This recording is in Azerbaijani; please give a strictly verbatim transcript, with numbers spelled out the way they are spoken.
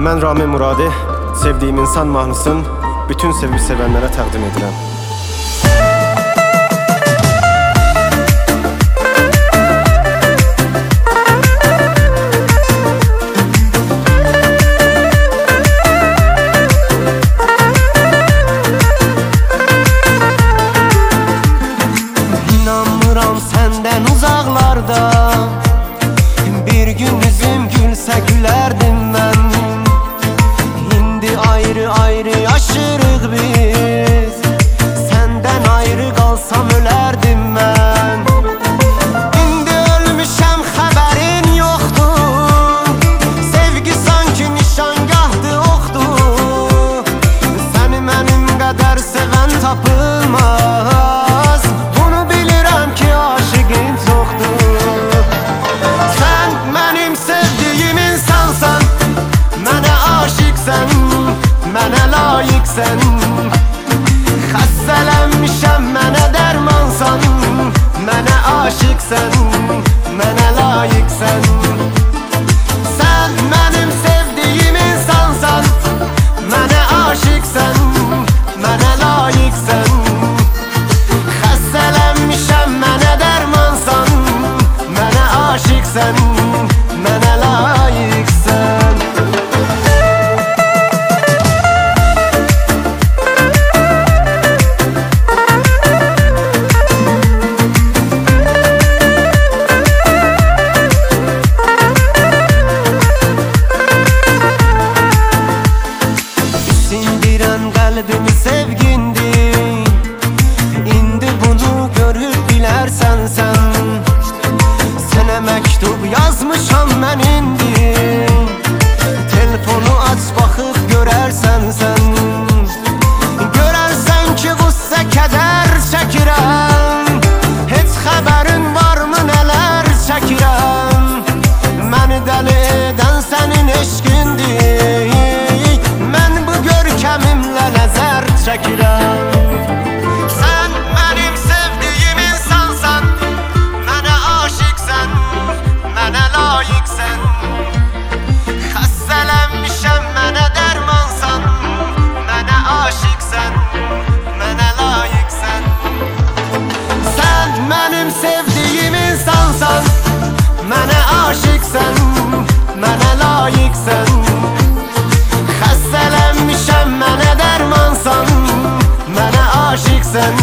Mən Ramin Muradi, sevdiyim insan mahnısını bütün sevib sevənlərə təqdim edirəm. İnanmıram səndən uzaqlarda, bir gün üzüm gülsə gülərdim mən. İndi ayrı-ayrı yaşırıq biz, səndən ayrı qalsam ölərdim mən. İndi ölmüşəm xəbərin yoxdur, sevgi sanki nişangahdı oxdur. Səni mənim qədər sevən tapılmaz, bunu bilirəm ki aşıqın çoxdur. Sən mənim sevdiyim insansan, mənə aşıqsən, mənə layiqsən. Xəstələnmişəm, mənə dərmansan, mənə aşıqsən, mənə layiqsən. Sən mənim sevdiyim insansan, mənə aşıqsən, mənə layiqsən. Xəstələnmişəm, mənə dərmansan, mənə aşıqsən, mənə layiqsən. Sindirən qəlbimi sevgindir, indi bunu görüb bilərsən sən. Sənə məktub yazmışam mən indi, telefonu aç baxıb görərsən sən. Görərsən ki qüssə kədər çəkirəm, heç xəbərin varmı nələr çəkirəm. Məni dəli edən sənin eşqindir, mən bu görkəmimlə nəzər çəkirəm. Sən mənim sevdiyim insansan, mənə aşıqsən, mənə layiqsən. Xəstələnmişəm, mənə dərmansan, mənə aşıqsən, mənə layiqsən. Sən mənim sevdiyim insansan, mənə aşıqsən, mənə layiqsən. Xəstələnmişəm, mənə dərmansan, mənə aşıqsən,